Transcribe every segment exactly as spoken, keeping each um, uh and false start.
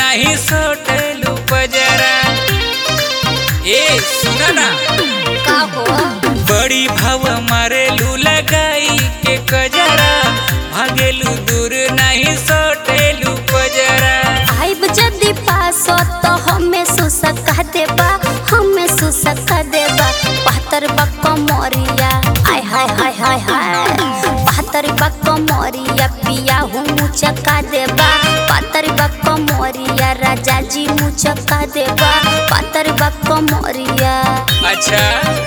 नहीं सोटेलू बजरा। ए सुना ना का हो बड़ी भाव मारेलू लगाई के कजरा, भागेलू दूर नहीं सोटेलू बजरा। आइब जदी पास तो हमें सुसका देबा, हमें सुसका देबा। पातर बक्का मोरिया आय हाय हाय हाय हाय, पातर बक्का मोरिया पिया हूँ मुचका देबा। पातर बक्का मोरिया राजा जी मुचका देबा। पातर बक्का मोरिया अच्छा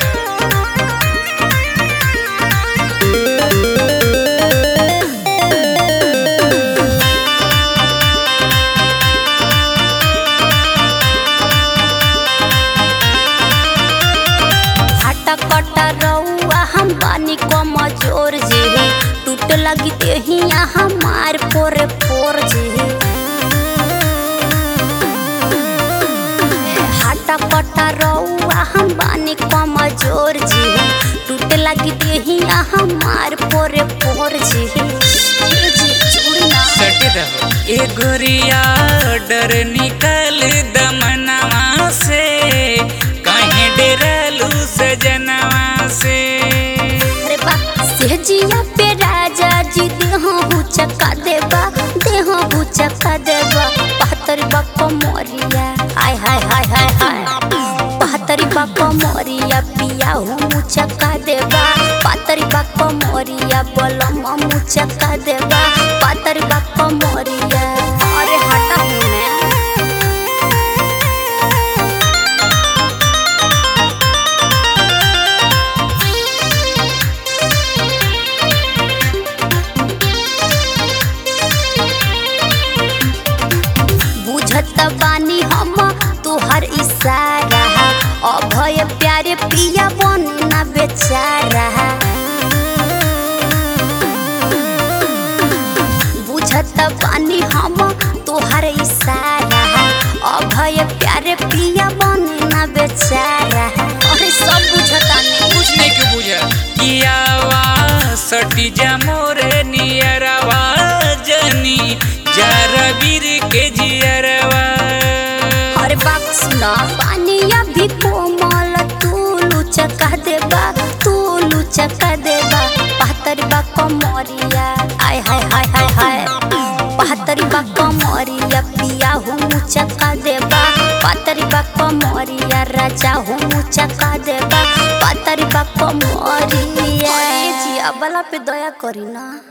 कटा रउआ हम बानी को मजोर जी, टूट लगी देहिया हमार पोरे पोर जी। हाटा कटा रउआ हम बानी को मजोर जी, टूट लगी देहिया हमार पोरे पोर जी। सट रहो ए गोरिया डर निकल दमनवा से, कहीं डेरालू सजनवा से। अरे बा सेजिया पे राजा जी देह हुचका देबा, देह हुचका देबा। पहतर बाप मोरिया हाय हाय हाय हाय हाय, पहतर बाप मोरिया पिया हूँ मुचका देबा। पातर बाप मोरिया बोलम मुचका देबा। पातर बाप मोरिया अरे हटा हूँ मैं। बुझत बानी हम तुहर इशारा, अभय प्यारे पिया बनना बेचारा। बुझत बानी हम तुहर इशारा, अभय प्यारे पिया बनना बेचारा। अरे सब बुझता नहीं कुछ नहीं क्यों बुझा कियावा सटी जा मोरे नियरवा जनी जरा वीर के जियरवा। अरे बात सुना पानिया भी कोमल तू लुचका देबा, तू लुचका देबा। पातर बाप मोरिया आय हाय हाय हाय हाय, पातर बाप मोरिया पिया हूँ मुचका देबा। पातर बाप मोरिया राजा हूँ मुचका देबा। पातर बाप मोरिया जी अबला पे दया करी ना।